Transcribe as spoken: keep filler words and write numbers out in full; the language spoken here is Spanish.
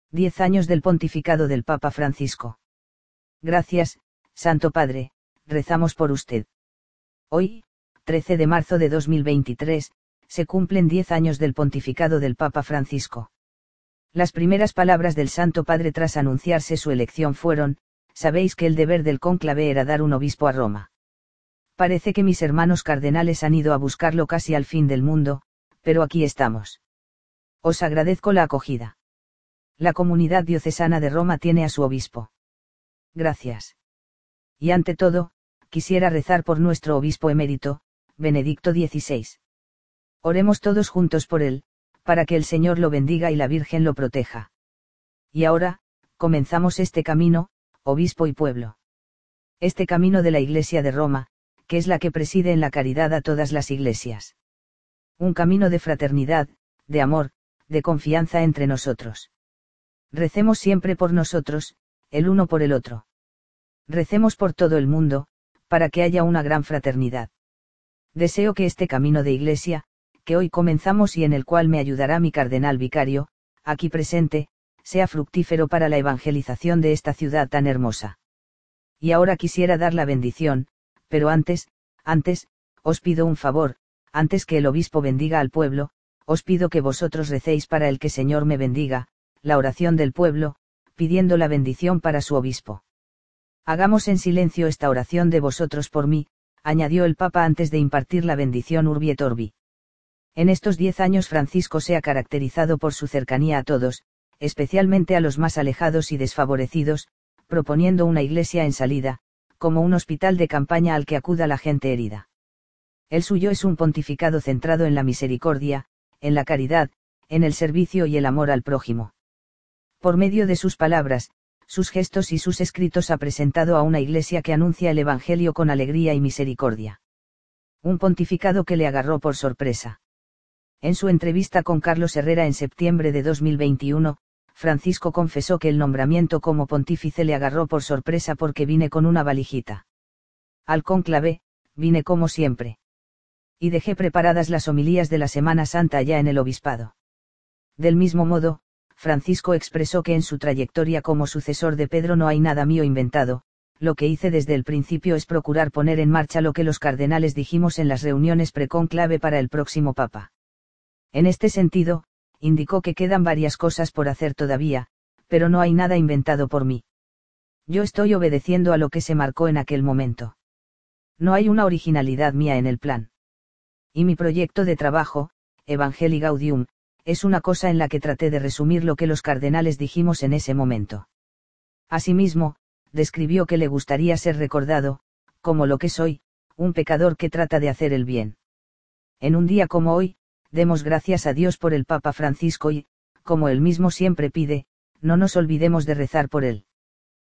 Diez años del pontificado del Papa Francisco. Gracias, Santo Padre, rezamos por usted. Hoy, trece de marzo de dos mil veintitrés, se cumplen diez años del pontificado del Papa Francisco. Las primeras palabras del Santo Padre tras anunciarse su elección fueron: sabéis que el deber del cónclave era dar un obispo a Roma. Parece que mis hermanos cardenales han ido a buscarlo casi al fin del mundo, pero aquí estamos. Os agradezco la acogida. La comunidad diocesana de Roma tiene a su obispo. Gracias. Y ante todo, quisiera rezar por nuestro obispo emérito, Benedicto dieciséis. Oremos todos juntos por él, para que el Señor lo bendiga y la Virgen lo proteja. Y ahora, comenzamos este camino, obispo y pueblo. Este camino de la Iglesia de Roma, que es la que preside en la caridad a todas las iglesias. Un camino de fraternidad, de amor, de confianza entre nosotros. Recemos siempre por nosotros, el uno por el otro. Recemos por todo el mundo, para que haya una gran fraternidad. Deseo que este camino de iglesia, que hoy comenzamos y en el cual me ayudará mi cardenal vicario, aquí presente, sea fructífero para la evangelización de esta ciudad tan hermosa. Y ahora quisiera dar la bendición, pero antes, antes, os pido un favor, antes que el obispo bendiga al pueblo, os pido que vosotros recéis para el que Señor me bendiga, la oración del pueblo, pidiendo la bendición para su obispo. Hagamos en silencio esta oración de vosotros por mí, añadió el Papa antes de impartir la bendición Urbi et Orbi. En estos diez años Francisco se ha caracterizado por su cercanía a todos, especialmente a los más alejados y desfavorecidos, proponiendo una iglesia en salida, como un hospital de campaña al que acuda la gente herida. El suyo es un pontificado centrado en la misericordia, en la caridad, en el servicio y el amor al prójimo. Por medio de sus palabras, sus gestos y sus escritos ha presentado a una iglesia que anuncia el Evangelio con alegría y misericordia. Un pontificado que le agarró por sorpresa. En su entrevista con Carlos Herrera en septiembre de dos mil veintiuno, Francisco confesó que el nombramiento como pontífice le agarró por sorpresa porque vine con una valijita. Al cónclave, vine como siempre. Y dejé preparadas las homilías de la Semana Santa allá en el obispado. Del mismo modo, Francisco expresó que en su trayectoria como sucesor de Pedro no hay nada mío inventado, lo que hice desde el principio es procurar poner en marcha lo que los cardenales dijimos en las reuniones precónclave para el próximo Papa. En este sentido, indicó que quedan varias cosas por hacer todavía, pero no hay nada inventado por mí. Yo estoy obedeciendo a lo que se marcó en aquel momento. No hay una originalidad mía en el plan. Y mi proyecto de trabajo, Evangelii Gaudium, es una cosa en la que traté de resumir lo que los cardenales dijimos en ese momento. Asimismo, describió que le gustaría ser recordado, como lo que soy, un pecador que trata de hacer el bien. En un día como hoy, demos gracias a Dios por el Papa Francisco y, como él mismo siempre pide, no nos olvidemos de rezar por él.